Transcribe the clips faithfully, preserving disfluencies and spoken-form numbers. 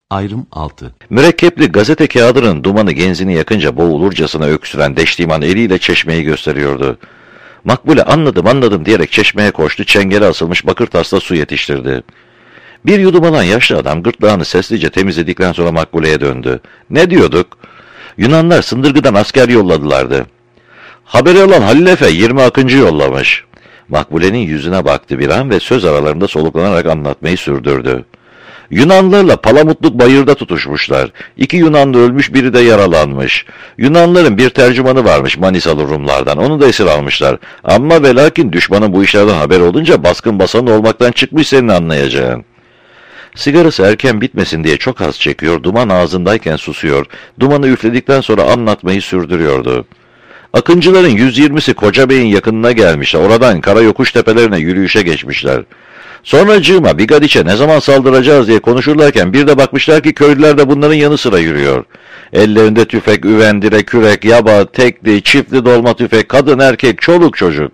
Ayrım altı. Mürekkepli gazete kağıdının dumanı genzini yakınca boğulurcasına öksüren Deştiman eliyle çeşmeyi gösteriyordu. Makbule anladım anladım diyerek çeşmeye koştu, çengele asılmış bakır tasla su yetiştirdi. Bir yudum alan yaşlı adam gırtlağını seslice temizledikten sonra Makbule'ye döndü. Ne diyorduk? Yunanlar Sındırgı'dan asker yolladılardı. Haberi olan Halil Efe yirmi akıncı yollamış. Makbule'nin yüzüne baktı bir an ve söz aralarında soluklanarak anlatmayı sürdürdü. Yunanlarla Palamutluk bayırda tutuşmuşlar. İki Yunanlı ölmüş, biri de yaralanmış. Yunanların bir tercümanı varmış Manisalı Rumlardan, onu da esir almışlar. Ama ve lakin düşmanın bu işlerden haber olunca baskın basan olmaktan çıkmış, senin anlayacağın. Sigarası erken bitmesin diye çok az çekiyor, duman ağzındayken susuyor, dumanı üfledikten sonra anlatmayı sürdürüyordu. Akıncıların yüz yirmisi Kocabey'in yakınına gelmişler, oradan Karayokuş tepelerine yürüyüşe geçmişler. Sonracığıma Bigadiç'e ne zaman saldıracağız diye konuşurlarken bir de bakmışlar ki köylüler de bunların yanı sıra yürüyor. Ellerinde tüfek, üvendire, kürek, yaba, tekli, çiftli dolma tüfek, kadın erkek, çoluk çocuk.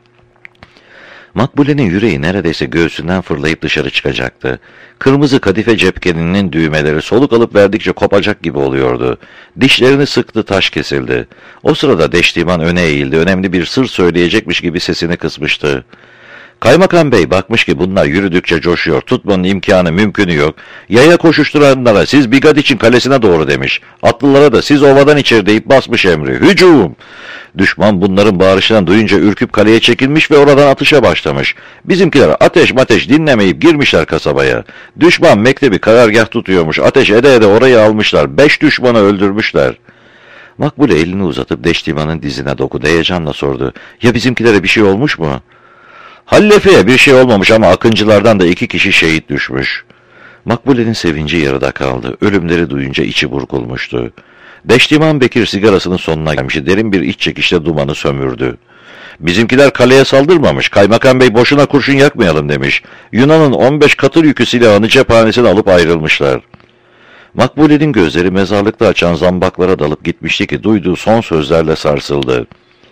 Makbule'nin yüreği neredeyse göğsünden fırlayıp dışarı çıkacaktı. Kırmızı kadife cepkeninin düğmeleri soluk alıp verdikçe kopacak gibi oluyordu. Dişlerini sıktı, taş kesildi. O sırada Deştiman öne eğildi, önemli bir sır söyleyecekmiş gibi sesini kısmıştı. Kaymakam Bey bakmış ki bunlar yürüdükçe coşuyor, tutmanın imkanı mümkünü yok. Yaya koşuşturanlara siz Bigadiç'in kalesine doğru demiş. Atlılara da siz ovadan içeri deyip basmış emri. Hücum! Düşman bunların bağırışından duyunca ürküp kaleye çekilmiş ve oradan atışa başlamış. Bizimkiler ateş mateş dinlemeyip girmişler kasabaya. Düşman mektebi karargah tutuyormuş. Ateş ede ede orayı almışlar. Beş düşmanı öldürmüşler. Makbule elini uzatıp Deştiman'ın dizine dokudu. Heyecanla sordu. Ya bizimkilere bir şey olmuş mu? Halil Efe'ye bir şey olmamış ama akıncılardan da iki kişi şehit düşmüş. Makbule'nin sevinci yarıda kaldı. Ölümleri duyunca içi burkulmuştu. Deştiman Bekir sigarasının sonuna gelmişti. Derin bir iç çekişle dumanı sömürdü. Bizimkiler kaleye saldırmamış. Kaymakam Bey boşuna kurşun yakmayalım demiş. Yunan'ın on beş katır yükü silahını cephanesine alıp ayrılmışlar. Makbule'nin gözleri mezarlıkta açan zambaklara dalıp gitmişti ki duyduğu son sözlerle sarsıldı.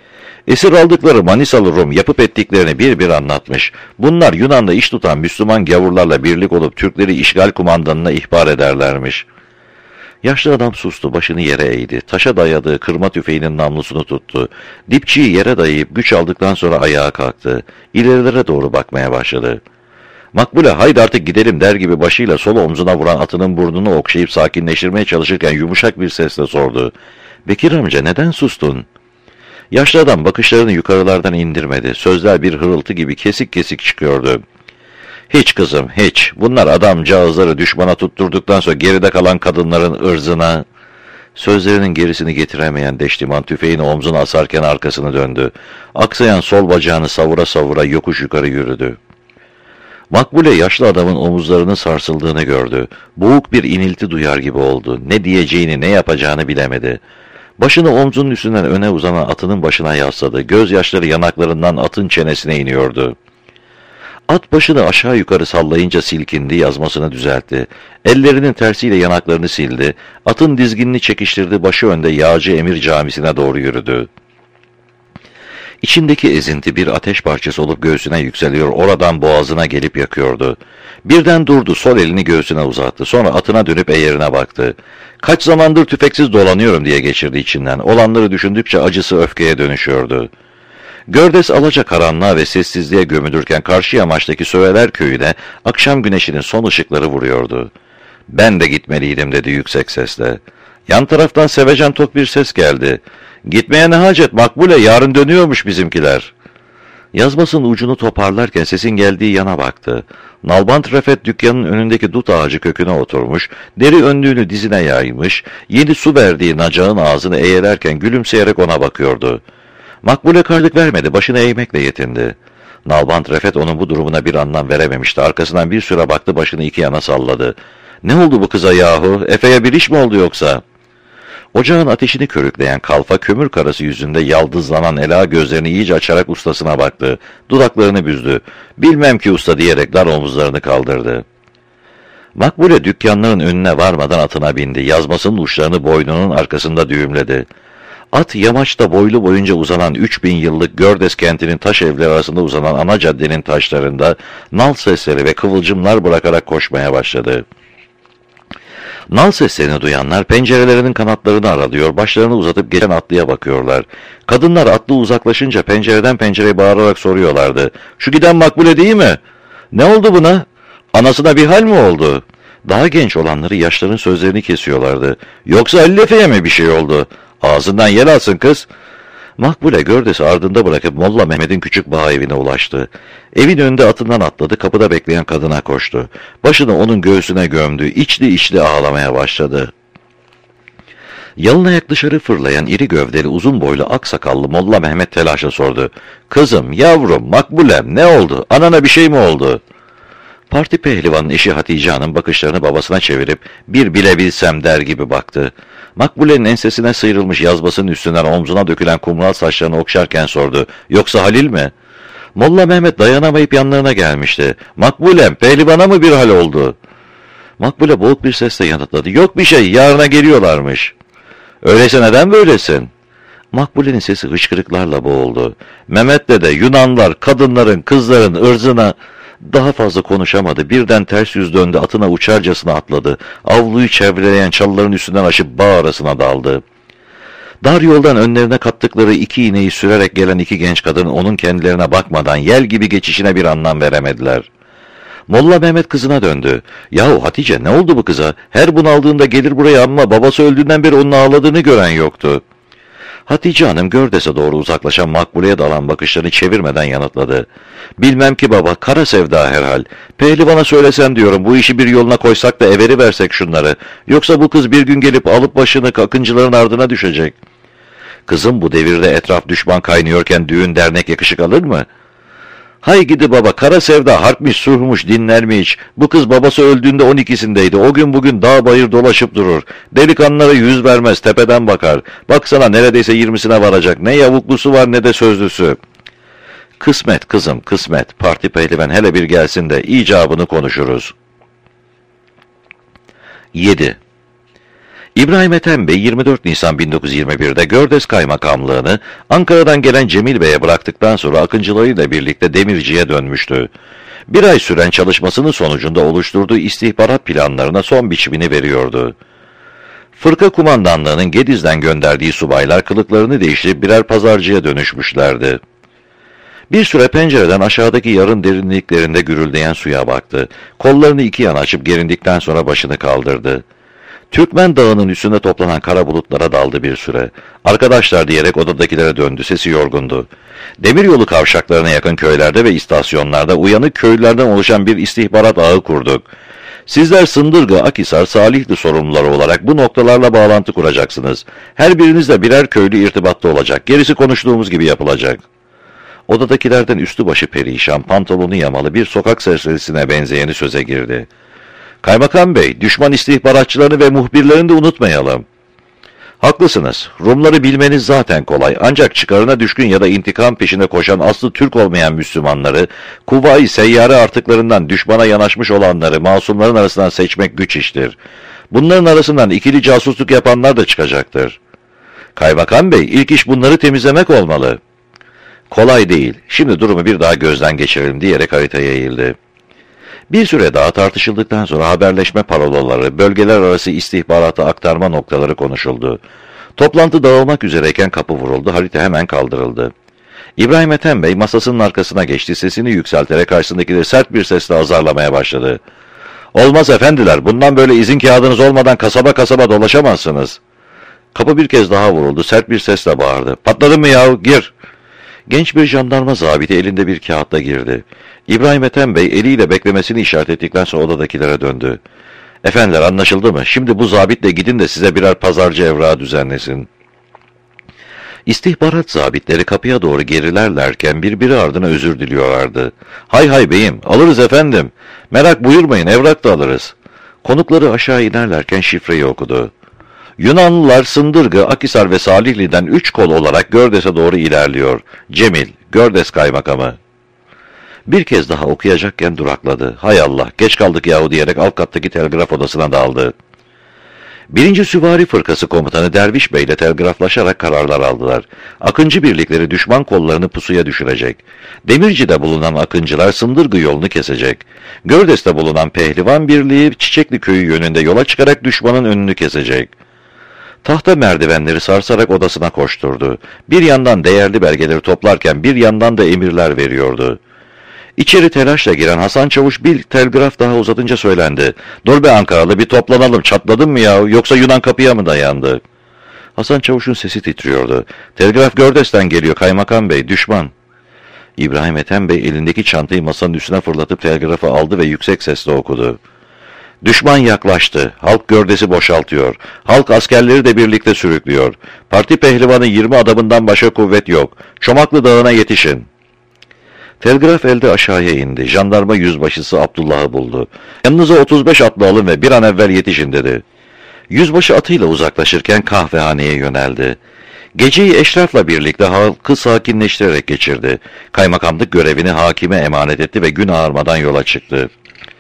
Esir aldıkları Manisalı Rum yapıp ettiklerini bir bir anlatmış. Bunlar Yunan'da iş tutan Müslüman gavurlarla birlik olup Türkleri işgal kumandanına ihbar ederlermiş. Yaşlı adam sustu, başını yere eğdi. Taşa dayadığı kırma tüfeğinin namlusunu tuttu. Dipçiyi yere dayayıp güç aldıktan sonra ayağa kalktı. İlerilere doğru bakmaya başladı. Makbule haydi artık gidelim der gibi başıyla sol omzuna vuran atının burnunu okşayıp sakinleştirmeye çalışırken yumuşak bir sesle sordu. Bekir amca neden sustun? Yaşlı adam bakışlarını yukarılardan indirmedi. Sözler bir hırıltı gibi kesik kesik çıkıyordu. Hiç kızım, hiç. Bunlar adamcağızları düşmana tutturduktan sonra geride kalan kadınların ırzına... Sözlerinin gerisini getiremeyen Deştiman tüfeğini omzuna asarken arkasını döndü. Aksayan sol bacağını savura savura yokuş yukarı yürüdü. Makbule yaşlı adamın omuzlarının sarsıldığını gördü. Boğuk bir inilti duyar gibi oldu. Ne diyeceğini, ne yapacağını bilemedi. Başını omzunun üstünden öne uzanan atının başına yasladı. Gözyaşları yanaklarından atın çenesine iniyordu. At başını aşağı yukarı sallayınca silkindi, yazmasını düzeltti. Ellerinin tersiyle yanaklarını sildi. Atın dizginini çekiştirdi, başı önde Yağcı Emir Camisi'ne doğru yürüdü. İçindeki ezinti bir ateş parçası olup göğsüne yükseliyor, oradan boğazına gelip yakıyordu. Birden durdu, sol elini göğsüne uzattı. Sonra atına dönüp eğerine baktı. Kaç zamandır tüfeksiz dolanıyorum diye geçirdi içinden. Olanları düşündükçe acısı öfkeye dönüşüyordu. Gördes alacakaranlığa ve sessizliğe gömülürken karşı yamaçtaki Söveler köyüne akşam güneşinin son ışıkları vuruyordu. Ben de gitmeliydim dedi yüksek sesle. Yan taraftan sevecen tok bir ses geldi. Gitmeye ne hacet Makbule, yarın dönüyormuş bizimkiler. Yazmasının ucunu toparlarken sesin geldiği yana baktı. Nalbant Refet dükkanın önündeki dut ağacı köküne oturmuş, deri önlüğünü dizine yaymış, yeni su verdiği nacağın ağzını eğerlerken gülümseyerek ona bakıyordu. Makbule karlık vermedi, başını eğmekle yetindi. Nalbant Refet onun bu durumuna bir anlam verememişti. Arkasından bir süre baktı, başını iki yana salladı. Ne oldu bu kıza yahu? Efe'ye bir iş mi oldu yoksa? Ocağın ateşini körükleyen kalfa kömür karası yüzünde yaldızlanan ela gözlerini iyice açarak ustasına baktı. Dudaklarını büzdü. Bilmem ki usta diyerek dar omuzlarını kaldırdı. Makbule dükkanların önüne varmadan atına bindi. Yazmasının uçlarını boynunun arkasında düğümledi. At yamaçta boylu boyunca uzanan üç bin yıllık Gördes kentinin taş evleri arasında uzanan ana caddenin taşlarında nal sesleri ve kıvılcımlar bırakarak koşmaya başladı. Nal seslerini duyanlar pencerelerinin kanatlarını aralıyor, başlarını uzatıp gelen atlıya bakıyorlar. Kadınlar atlı uzaklaşınca pencereden pencereye bağırarak soruyorlardı. Şu giden Makbule değil mi? Ne oldu buna? Anasına bir hal mi oldu? Daha genç olanları yaşların sözlerini kesiyorlardı. Yoksa Halil Efe'ye mi bir şey oldu? Ağzından yer alsın kız. Makbule Gördes'i ardında bırakıp Molla Mehmet'in küçük bağ evine ulaştı. Evin önünde atından atladı, kapıda bekleyen kadına koştu. Başını onun göğsüne gömdü, içli içli ağlamaya başladı. Yalın ayak dışarı fırlayan iri gövdeli uzun boylu aksakallı Molla Mehmet telaşla sordu. Kızım, yavrum, Makbulem ne oldu? Anana bir şey mi oldu? Parti pehlivanın eşi Hatice Hanım bakışlarını babasına çevirip bir bilebilsem der gibi baktı. Makbule'nin ensesine sıyrılmış yazbasının üstünden omzuna dökülen kumral saçlarını okşarken sordu. Yoksa Halil mi? Molla Mehmet dayanamayıp yanlarına gelmişti. Makbulem, pehlivana mı bir hal oldu? Makbule boğuk bir sesle yanıtladı. Yok bir şey, yarına geliyorlarmış. Öyleyse neden böylesin? Makbule'nin sesi hıçkırıklarla boğuldu. Mehmet dede Yunanlar kadınların, kızların ırzına... Daha fazla konuşamadı. Birden ters yüz döndü, atına uçarcasına atladı. Avluyu çevreleyen çalıların üstünden aşıp bağ arasına daldı. Dar yoldan önlerine kattıkları iki iğneyi sürerek gelen iki genç kadın onun kendilerine bakmadan yel gibi geçişine bir anlam veremediler. Molla Mehmet kızına döndü. Yahu Hatice, ne oldu bu kıza? Her bunaldığında gelir buraya ama babası öldüğünden beri onun ağladığını gören yoktu. Hatice Hanım Gördes'e doğru uzaklaşan Makbule'ye dalan bakışlarını çevirmeden yanıtladı. Bilmem ki baba, kara sevda herhal. Pehlivana söylesem diyorum, bu işi bir yoluna koysak da everi versek şunları. Yoksa bu kız bir gün gelip alıp başını akıncıların ardına düşecek. Kızım, bu devirde etraf düşman kaynıyorken düğün dernek yakışık alır mı? Hay gidi baba, kara sevda harpmiş sulhmuş dinler mi hiç? Bu kız babası öldüğünde on ikisindeydi. O gün bugün dağ bayır dolaşıp durur. Delikanlılara yüz vermez, tepeden bakar. Baksana neredeyse yirmisine varacak. Ne yavuklusu var ne de sözlüsü. Kısmet kızım, kısmet. Parti pehlivan hele bir gelsin de icabını konuşuruz. yedi. İbrahim Ethem Bey yirmi dört Nisan bin dokuz yüz yirmi bir'de Gördes Kaymakamlığını Ankara'dan gelen Cemil Bey'e bıraktıktan sonra akıncılarıyla birlikte Demirci'ye dönmüştü. Bir ay süren çalışmasının sonucunda oluşturduğu istihbarat planlarına son biçimini veriyordu. Fırka kumandanlığının Gediz'den gönderdiği subaylar kılıklarını değiştirip birer pazarcıya dönüşmüşlerdi. Bir süre pencereden aşağıdaki yarın derinliklerinde gürüldeyen suya baktı. Kollarını iki yana açıp gerindikten sonra başını kaldırdı. Türkmen Dağı'nın üstünde toplanan kara bulutlara daldı bir süre. Arkadaşlar diyerek odadakilere döndü, sesi yorgundu. Demiryolu kavşaklarına yakın köylerde ve istasyonlarda uyanık köylülerden oluşan bir istihbarat ağı kurduk. Sizler Sındırgı, Akhisar, Salihli sorumluları olarak bu noktalarla bağlantı kuracaksınız. Her birinizle birer köylü irtibatta olacak. Gerisi konuştuğumuz gibi yapılacak. Odadakilerden üstü başı perişan, pantolonu yamalı bir sokak serserisine benzeyeni söze girdi. Kaymakam Bey, düşman istihbaratçılarını ve muhbirlerini de unutmayalım. Haklısınız. Rumları bilmeniz zaten kolay. Ancak çıkarına düşkün ya da intikam peşine koşan aslı Türk olmayan Müslümanları, Kuvayi seyyare artıklarından düşmana yanaşmış olanları masumların arasından seçmek güç iştir. Bunların arasından ikili casusluk yapanlar da çıkacaktır. Kaymakam Bey, ilk iş bunları temizlemek olmalı. Kolay değil. Şimdi durumu bir daha gözden geçirelim diyerek haritaya eğildi. Bir süre daha tartışıldıktan sonra haberleşme parolaları, bölgeler arası istihbarata aktarma noktaları konuşuldu. Toplantı dağılmak üzereyken kapı vuruldu, harita hemen kaldırıldı. İbrahim Ethem Bey masasının arkasına geçti, sesini yükselterek karşısındakileri sert bir sesle azarlamaya başladı. Olmaz efendiler, bundan böyle izin kağıdınız olmadan kasaba kasaba dolaşamazsınız. Kapı bir kez daha vuruldu, sert bir sesle bağırdı. Patladın mı yahu, gir! Genç bir jandarma zabiti elinde bir kağıtla girdi. İbrahim Ethem Bey eliyle beklemesini işaret ettikten sonra odadakilere döndü. Efendiler, anlaşıldı mı? Şimdi bu zabitle gidin de size birer pazarcı evrağı düzenlesin. İstihbarat zabitleri kapıya doğru gerilerlerken birbiri ardına özür diliyorlardı. Hay hay beyim, alırız efendim. Merak buyurmayın, evrak da alırız. Konukları aşağı inerlerken şifreyi okudu. Yunanlılar Sındırgı, Akhisar ve Salihli'den üç kol olarak Gördes'e doğru ilerliyor. Cemil, Gördes Kaymakamı. Bir kez daha okuyacakken durakladı. Hay Allah, geç kaldık yahu diyerek alt kattaki telgraf odasına daldı. Birinci Süvari Fırkası Komutanı Derviş Bey ile telgraflaşarak kararlar aldılar. Akıncı birlikleri düşman kollarını pusuya düşürecek. Demirci'de bulunan Akıncılar Sındırgı yolunu kesecek. Gördes'te bulunan Pehlivan Birliği Çiçekli Köyü yönünde yola çıkarak düşmanın önünü kesecek. Tahta merdivenleri sarsarak odasına koşturdu. Bir yandan değerli belgeleri toplarken bir yandan da emirler veriyordu. İçeri telaşla giren Hasan Çavuş bir telgraf daha uzatınca söylendi. "Dur be Ankaralı, bir toplanalım, çatladın mı ya, yoksa Yunan kapıya mı dayandı?" Hasan Çavuş'un sesi titriyordu. "Telgraf Gördes'ten geliyor Kaymakam Bey, düşman." İbrahim Ethem Bey elindeki çantayı masanın üstüne fırlatıp telgrafı aldı ve yüksek sesle okudu. "Düşman yaklaştı. Halk Gördes'i boşaltıyor. Halk askerleri de birlikte sürüklüyor. Parti pehlivanı yirmi adamından başka kuvvet yok. Çomaklı Dağı'na yetişin." Telgraf elde aşağıya indi. Jandarma yüzbaşısı Abdullah'ı buldu. "Yanınıza otuz beş atlı alın ve bir an evvel yetişin," dedi. Yüzbaşı atıyla uzaklaşırken kahvehaneye yöneldi. Geceyi eşrafla birlikte halkı sakinleştirerek geçirdi. Kaymakamlık görevini hakime emanet etti ve gün ağarmadan yola çıktı.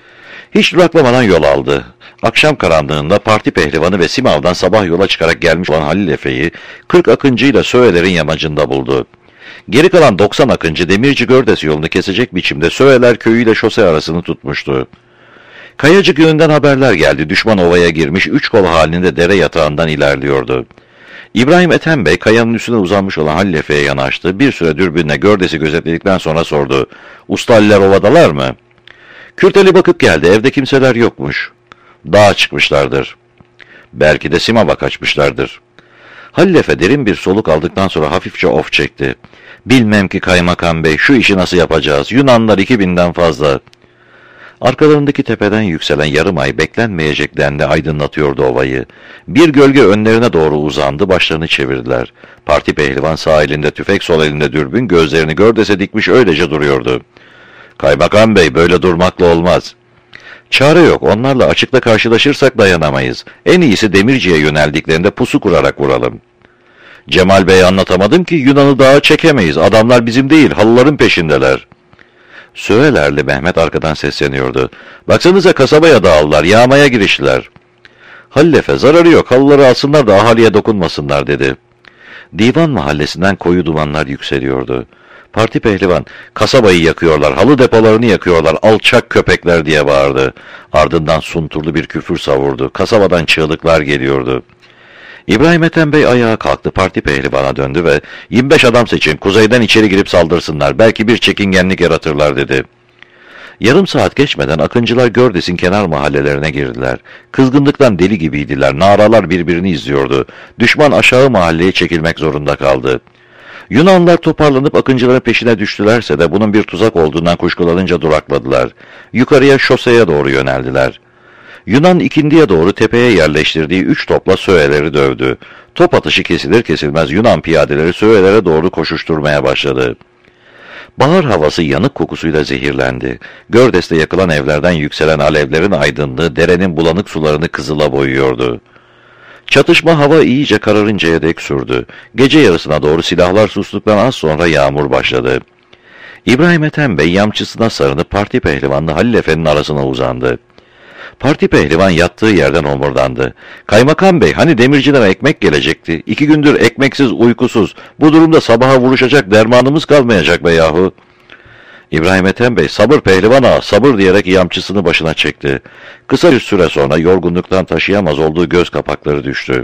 Hiç duraklamadan yol aldı. Akşam karanlığında parti pehlivanı ve Simav'dan sabah yola çıkarak gelmiş olan Halil Efe'yi kırk akıncıyla Söğeler'in yamacında buldu. Geri kalan doksan akıncı Demirci Gördes yolunu kesecek biçimde Söğeler köyü ile şose arasını tutmuştu. Kayacık yönünden haberler geldi. Düşman ovaya girmiş, üç kol halinde dere yatağından ilerliyordu. İbrahim Ethem Bey kayanın üstüne uzanmış olan Halil Efe'ye yanaştı. Bir süre dürbünle Gördes'i gözetledikten sonra sordu. "Usta Haliller ovadalar mı?" Kürteli bakıp geldi. Evde kimseler yokmuş. "Dağa çıkmışlardır." "Belki de Simav'a kaçmışlardır." Halil Efe derin bir soluk aldıktan sonra hafifçe of çekti. "Bilmem ki Kaymakam Bey, şu işi nasıl yapacağız? Yunanlar iki binden fazla." Arkalarındaki tepeden yükselen yarım ay beklenmeyecek denli aydınlatıyordu ovayı. Bir gölge önlerine doğru uzandı, başlarını çevirdiler. Parti pehlivan sağ elinde tüfek, sol elinde dürbün, gözlerini Gördes'e dikmiş öylece duruyordu. "Kaymakam Bey, böyle durmakla olmaz." "Çare yok, onlarla açıkta karşılaşırsak dayanamayız. En iyisi Demirci'ye yöneldiklerinde pusu kurarak vuralım." "Cemal Bey'e anlatamadım ki, Yunan'ı dağa çekemeyiz, adamlar bizim değil, halıların peşindeler." Söğelerli Mehmet arkadan sesleniyordu. "Baksanıza kasabaya dağıldılar, yağmaya giriştiler." Halil Efe, "Zararı yok, halıları alsınlar da ahaliye dokunmasınlar," dedi. Divan mahallesinden koyu dumanlar yükseliyordu. Parti pehlivan, "Kasabayı yakıyorlar, halı depolarını yakıyorlar, alçak köpekler," diye bağırdı. Ardından sunturlu bir küfür savurdu. Kasabadan çığlıklar geliyordu. İbrahim Ethem Bey ayağa kalktı, parti pehlivana döndü ve "yirmi beş adam seçin, kuzeyden içeri girip saldırsınlar, belki bir çekingenlik yaratırlar," dedi. Yarım saat geçmeden akıncılar Gördes'in kenar mahallelerine girdiler. Kızgınlıktan deli gibiydiler, naralar birbirini izliyordu. Düşman aşağı mahalleye çekilmek zorunda kaldı. Yunanlılar toparlanıp akıncıların peşine düştülerse de bunun bir tuzak olduğundan kuşkulanınca durakladılar. Yukarıya şoseye doğru yöneldiler. Yunan ikindiye doğru tepeye yerleştirdiği üç topla Söğeleri dövdü. Top atışı kesilir kesilmez Yunan piyadeleri Söğelere doğru koşuşturmaya başladı. Bahar havası yanık kokusuyla zehirlendi. Gördes'te yakılan evlerden yükselen alevlerin aydınlığı derenin bulanık sularını kızıla boyuyordu. Çatışma hava iyice kararıncaya dek sürdü. Gece yarısına doğru silahlar sustuktan az sonra yağmur başladı. İbrahim Ethem Bey yamçısına sarınıp parti pehlivanlı Halil Efe'nin arasına uzandı. Parti pehlivan yattığı yerden homurdandı. "Kaymakam Bey, hani demircilere ekmek gelecekti? İki gündür ekmeksiz, uykusuz. Bu durumda sabaha vuruşacak dermanımız kalmayacak be yahu." İbrahim Ethem Bey, "Sabır pehlivan ağa, sabır," diyerek yamçısını başına çekti. Kısa bir süre sonra yorgunluktan taşıyamaz olduğu göz kapakları düştü.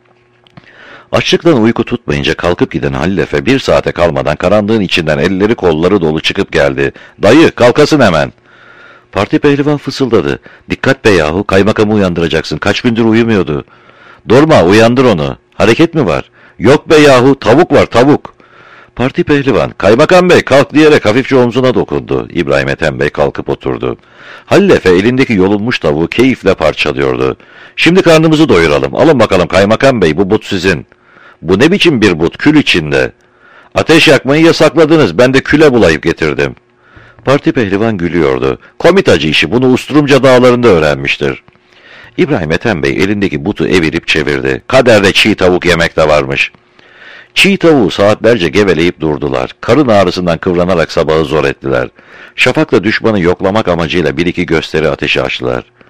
Açlıktan uyku tutmayınca kalkıp giden Halil Efe bir saate kalmadan karanlığın içinden elleri kolları dolu çıkıp geldi. "Dayı, kalkasın hemen." Parti pehlivan fısıldadı. "Dikkat be yahu, kaymakamı uyandıracaksın, kaç gündür uyumuyordu." "Durma, uyandır onu. Hareket mi var?" "Yok be yahu, tavuk var, tavuk." Parti pehlivan, "Kaymakam Bey kalk," diyerek hafifçe omzuna dokundu. İbrahim Ethem Bey kalkıp oturdu. Halil Efe elindeki yolunmuş tavuğu keyifle parçalıyordu. "Şimdi karnımızı doyuralım. Alın bakalım Kaymakam Bey, bu but sizin." "Bu ne biçim bir but, kül içinde?" "Ateş yakmayı yasakladınız, ben de küle bulayıp getirdim." Parti pehlivan gülüyordu. "Komitacı işi, bunu Usturumca dağlarında öğrenmiştir." İbrahim Ethem Bey elindeki butu evirip çevirdi. "Kaderde çiğ tavuk yemek de varmış." Çiğ tavuğu saatlerce geveleyip durdular. Karın ağrısından kıvranarak sabahı zor ettiler. Şafakla düşmanı yoklamak amacıyla bir iki gösteri ateşi açtılar.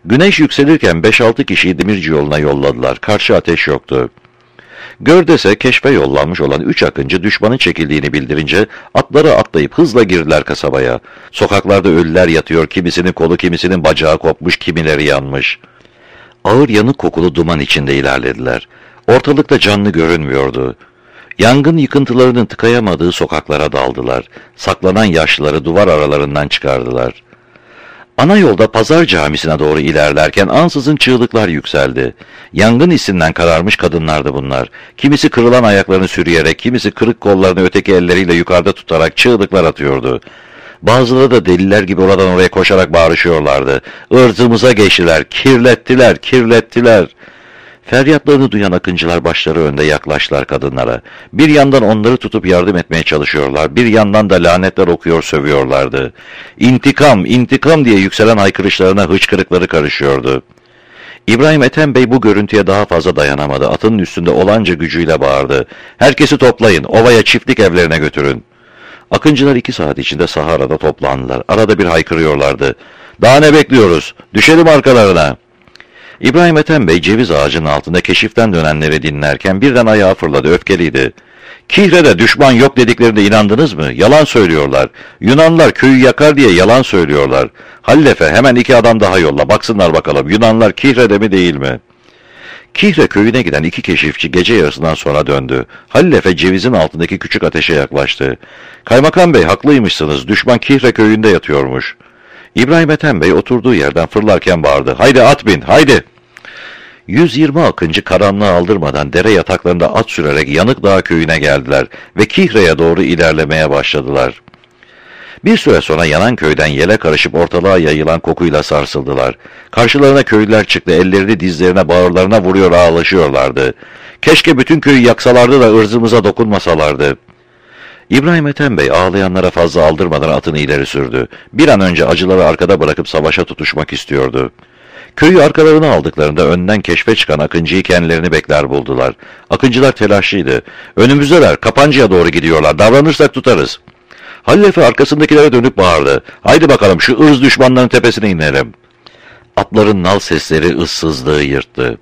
Güneş yükselirken beş altı kişiyi Demirci yoluna yolladılar. Karşı ateş yoktu. Gördes'e keşfe yollanmış olan üç akıncı düşmanın çekildiğini bildirince atları atlayıp hızla girdiler kasabaya. Sokaklarda ölüler yatıyor, kimisinin kolu kimisinin bacağı kopmuş, kimileri yanmış. Ağır yanık kokulu duman içinde ilerlediler. Ortalıkta canlı görünmüyordu. Yangın yıkıntılarının tıkayamadığı sokaklara daldılar. Saklanan yaşlıları duvar aralarından çıkardılar. Ana yolda pazar camisine doğru ilerlerken ansızın çığlıklar yükseldi. Yangın hissinden kararmış kadınlardı bunlar. Kimisi kırılan ayaklarını sürüyerek, kimisi kırık kollarını öteki elleriyle yukarıda tutarak çığlıklar atıyordu. Bazıları da deliler gibi oradan oraya koşarak bağırışıyorlardı. Irzımıza geçtiler, kirlettiler, kirlettiler. Feryatlarını duyan akıncılar başları önde yaklaştılar kadınlara. Bir yandan onları tutup yardım etmeye çalışıyorlar, bir yandan da lanetler okuyor sövüyorlardı. İntikam, intikam diye yükselen haykırışlarına hıçkırıkları karışıyordu. İbrahim Ethem Bey bu görüntüye daha fazla dayanamadı. Atının üstünde olanca gücüyle bağırdı. Herkesi toplayın, ovaya çiftlik evlerine götürün. Akıncılar iki saat içinde Sahara'da toplandılar. Arada bir haykırıyorlardı. Daha ne bekliyoruz? Düşelim arkalarına. İbrahim Ethem Bey ceviz ağacının altında keşiften dönenleri dinlerken birden ayağa fırladı, öfkeliydi. Kihre'de düşman yok dediklerinde inandınız mı? Yalan söylüyorlar. Yunanlar köyü yakar diye yalan söylüyorlar. Hallefe hemen iki adam daha yolla, baksınlar bakalım Yunanlar Kihre'de mi değil mi? Kihre köyüne giden iki keşifçi gece yarısından sonra döndü. Hallefe cevizin altındaki küçük ateşe yaklaştı. Kaymakam Bey haklıymışsınız, düşman Kihre köyünde yatıyormuş. İbrahim Ethem Bey oturduğu yerden fırlarken bağırdı. Haydi at bin, haydi! yüz yirmi akıncı karanlığı aldırmadan dere yataklarında at sürerek Yanıkdağ köyüne geldiler ve Kihre'ye doğru ilerlemeye başladılar. Bir süre sonra yanan köyden yele karışıp ortalığa yayılan kokuyla sarsıldılar. Karşılarına köylüler çıktı, ellerini dizlerine bağırlarına vuruyor ağlaşıyorlardı. Keşke bütün köyü yaksalardı da ırzımıza dokunmasalardı. İbrahim Ethem Bey ağlayanlara fazla aldırmadan atını ileri sürdü. Bir an önce acıları arkada bırakıp savaşa tutuşmak istiyordu. Köyü arkalarına aldıklarında önden keşfe çıkan Akıncı'yı kendilerini bekler buldular. Akıncılar telaşlıydı. Önümüzdeler, Kapancı'ya doğru gidiyorlar, davranırsak tutarız. Hallefe arkasındakilere dönüp bağırdı. Haydi bakalım şu ırz düşmanların tepesine inelim. Atların nal sesleri ıssızlığı yırttı.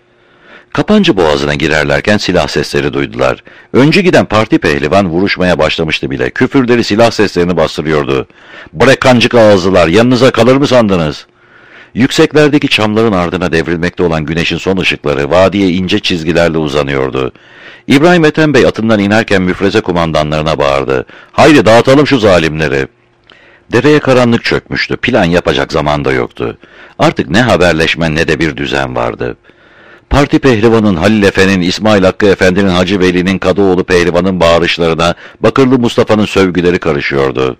Kapancı boğazına girerlerken silah sesleri duydular. Önce giden parti pehlivan vuruşmaya başlamıştı bile. Küfürleri silah seslerini bastırıyordu. Brekancık ağızlılar, yanınıza kalır mı sandınız? Yükseklerdeki çamların ardına devrilmekte olan güneşin son ışıkları vadiye ince çizgilerle uzanıyordu. İbrahim Ethem Bey atından inerken müfreze kumandanlarına bağırdı. Haydi dağıtalım şu zalimleri. Dereye karanlık çökmüştü. Plan yapacak zaman da yoktu. Artık ne haberleşme ne de bir düzen vardı. Parti pehlivanın Halil Efe'nin, İsmail Hakkı Efendi'nin, Hacı Veli'nin, Kadıoğlu pehlivanın bağırışlarına Bakırlı Mustafa'nın sövgüleri karışıyordu.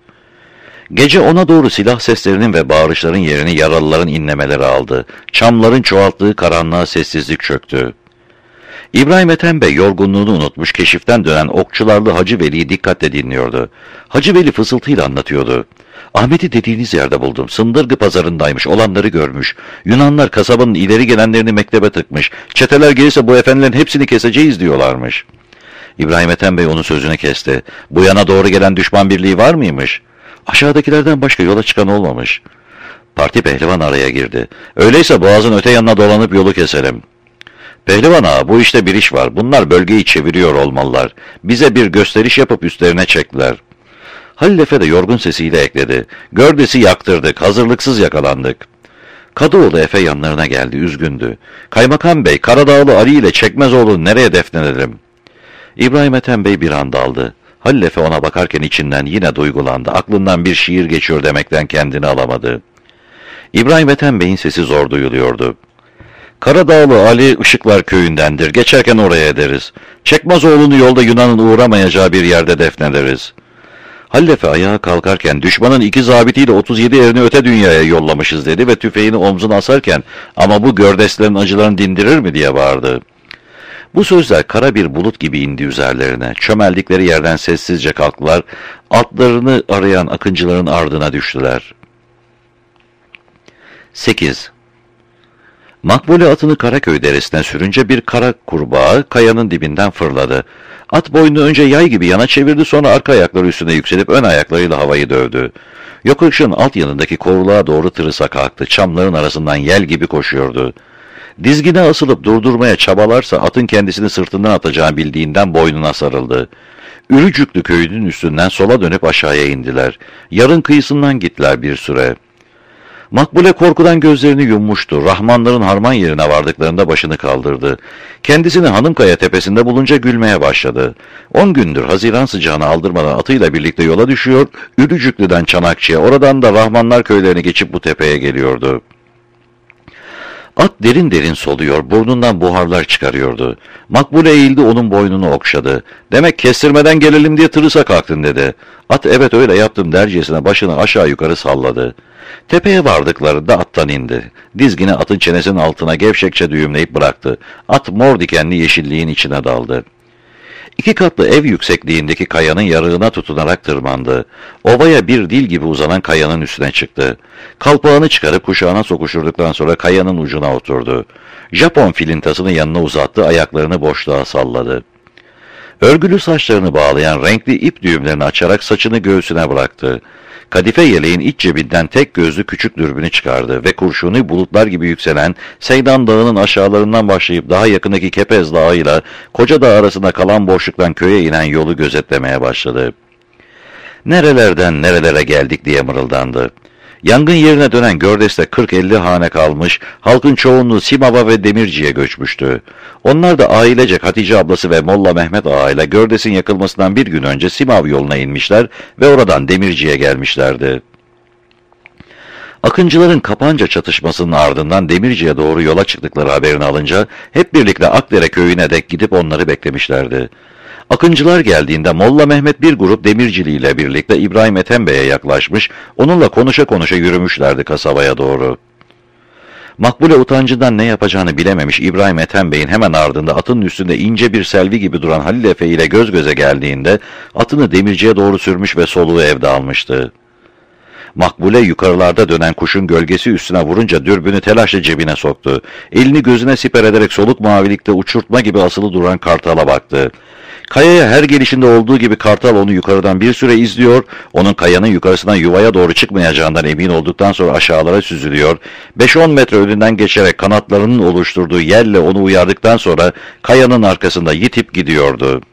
Gece ona doğru silah seslerinin ve bağırışların yerini yaralıların inlemeleri aldı. Çamların çoğalttığı karanlığa sessizlik çöktü. İbrahim Ethem Bey yorgunluğunu unutmuş keşiften dönen okçularlı Hacı Veli'yi dikkatle dinliyordu. Hacı Veli fısıltıyla anlatıyordu. Ahmet'i dediğiniz yerde buldum. Sındırgı pazarındaymış. Olanları görmüş. Yunanlar kasabanın ileri gelenlerini mektebe tıkmış. Çeteler gelirse bu efendilerin hepsini keseceğiz diyorlarmış. İbrahim Ethem Bey onun sözünü kesti. Bu yana doğru gelen düşman birliği var mıymış? Aşağıdakilerden başka yola çıkan olmamış. Parti pehlivan araya girdi. Öyleyse boğazın öte yanına dolanıp yolu keselim. Pehlivan ağa, bu işte bir iş var. Bunlar bölgeyi çeviriyor olmalılar. Bize bir gösteriş yapıp üstlerine çektiler. Halil Efe de yorgun sesiyle ekledi. Gördesi yaktırdık, hazırlıksız yakalandık. Kadıoğlu Efe yanlarına geldi, üzgündü. Kaymakam Bey, Karadağlı Ali ile Çekmezoğlu'nu nereye defnedelim? İbrahim Ethem Bey bir anda aldı. Halil Efe ona bakarken içinden yine duygulandı. Aklından bir şiir geçiyor demekten kendini alamadı. İbrahim Ethem Bey'in sesi zor duyuluyordu. Karadağlı Ali Işıklar köyündendir. Geçerken oraya ederiz. Çekmezoğlu'nu yolda Yunan'ın uğramayacağı bir yerde defnederiz. Halil Efe ayağa kalkarken düşmanın iki zabitiyle otuz yedi erini öte dünyaya yollamışız dedi ve tüfeğini omzuna asarken ama bu gördeslerin acılarını dindirir mi diye bağırdı. Bu sözler kara bir bulut gibi indi üzerlerine. Çömeldikleri yerden sessizce kalktılar. Atlarını arayan akıncıların ardına düştüler. sekiz. Makbule atını Karaköy deresine sürünce bir kara kurbağa kayanın dibinden fırladı. At boynunu önce yay gibi yana çevirdi, sonra arka ayakları üstüne yükselip ön ayaklarıyla havayı dövdü. Yokuşun alt yanındaki koruluğa doğru tırısa kalktı. Çamların arasından yel gibi koşuyordu. Dizgine asılıp durdurmaya çabalarsa atın kendisini sırtından atacağını bildiğinden boynuna sarıldı. Ürücüklü köyünün üstünden sola dönüp aşağıya indiler. Yarın kıyısından gittiler bir süre. Makbule korkudan gözlerini yummuştu. Rahmanların harman yerine vardıklarında başını kaldırdı. Kendisini Hanımkaya tepesinde bulunca gülmeye başladı. On gündür Haziran sıcağını aldırmadan atıyla birlikte yola düşüyor, Ürücüklü'den Çanakçı'ya, oradan da Rahmanlar köylerini geçip bu tepeye geliyordu. At derin derin soluyor, burnundan buharlar çıkarıyordu. Makbule eğildi, onun boynunu okşadı. "Demek kestirmeden gelelim diye tırısa kalktın," dedi. At "evet öyle yaptım" dercesine başını aşağı yukarı salladı. Tepeye vardıklarında attan indi. Dizgini atın çenesinin altına gevşekçe düğümleyip bıraktı. At mor dikenli yeşilliğin içine daldı. İki katlı ev yüksekliğindeki kayanın yarığına tutunarak tırmandı. Ovaya bir dil gibi uzanan kayanın üstüne çıktı. Kalpağını çıkarıp kuşağına sokuşturduktan sonra kayanın ucuna oturdu. Japon filintasını yanına uzattı, ayaklarını boşluğa salladı. Örgülü saçlarını bağlayan renkli ip düğümlerini açarak saçını göğsüne bıraktı. Kadife yeleğin iç cebinden tek gözlü küçük dürbünü çıkardı ve kurşunu bulutlar gibi yükselen Seydan Dağı'nın aşağılarından başlayıp daha yakındaki Kepez Dağı ile Koca Dağ arasında kalan boşluktan köye inen yolu gözetlemeye başladı. "Nerelerden nerelere geldik?" diye mırıldandı. Yangın yerine dönen Gördes'te kırk elli hane kalmış, halkın çoğunluğu Simav'a ve Demirci'ye göçmüştü. Onlar da ailecek Hatice ablası ve Molla Mehmet Ağa ile Gördes'in yakılmasından bir gün önce Simav yoluna inmişler ve oradan Demirci'ye gelmişlerdi. Akıncıların Kapanca çatışmasının ardından Demirci'ye doğru yola çıktıkları haberini alınca hep birlikte Akdere köyüne dek gidip onları beklemişlerdi. Akıncılar geldiğinde Molla Mehmet bir grup Demircili ile birlikte İbrahim Ethem Bey'e yaklaşmış, onunla konuşa konuşa yürümüşlerdi kasabaya doğru. Makbule utancından ne yapacağını bilememiş, İbrahim Ethem Bey'in hemen ardında atının üstünde ince bir selvi gibi duran Halil Efe ile göz göze geldiğinde atını Demirci'ye doğru sürmüş ve soluğu evde almıştı. Makbule yukarılarda dönen kuşun gölgesi üstüne vurunca dürbünü telaşla cebine soktu. Elini gözüne siper ederek soluk mavilikte uçurtma gibi asılı duran kartala baktı. Kayaya her gelişinde olduğu gibi kartal onu yukarıdan bir süre izliyor, onun kayanın yukarısından yuvaya doğru çıkmayacağından emin olduktan sonra aşağılara süzülüyor, beş on metre önünden geçerek kanatlarının oluşturduğu yerle onu uyardıktan sonra kayanın arkasında yitip gidiyordu.